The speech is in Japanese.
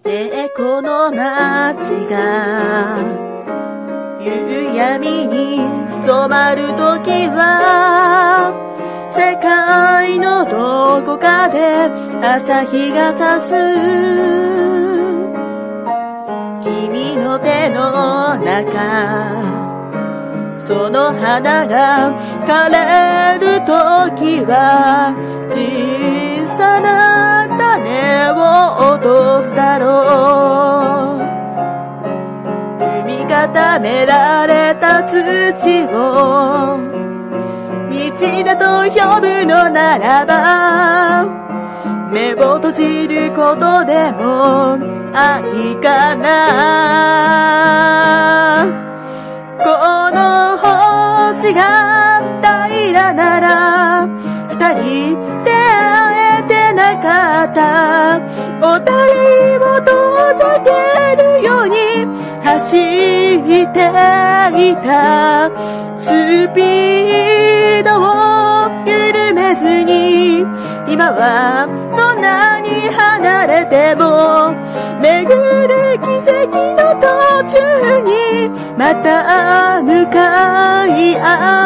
ねえこの街が夕闇に染まるときは世界のどこかで朝日が差す君の手の中その花が枯れるときは小さな種を落とすだろう踏み固められた土を道だと呼ぶのならば目を閉じることでも愛かなこの星が平らなら二人出会えてなかったお互いを遠ざけるように走っていたスピードを緩めずに今はどんなに離れても巡る奇跡の途中にまた向かい合う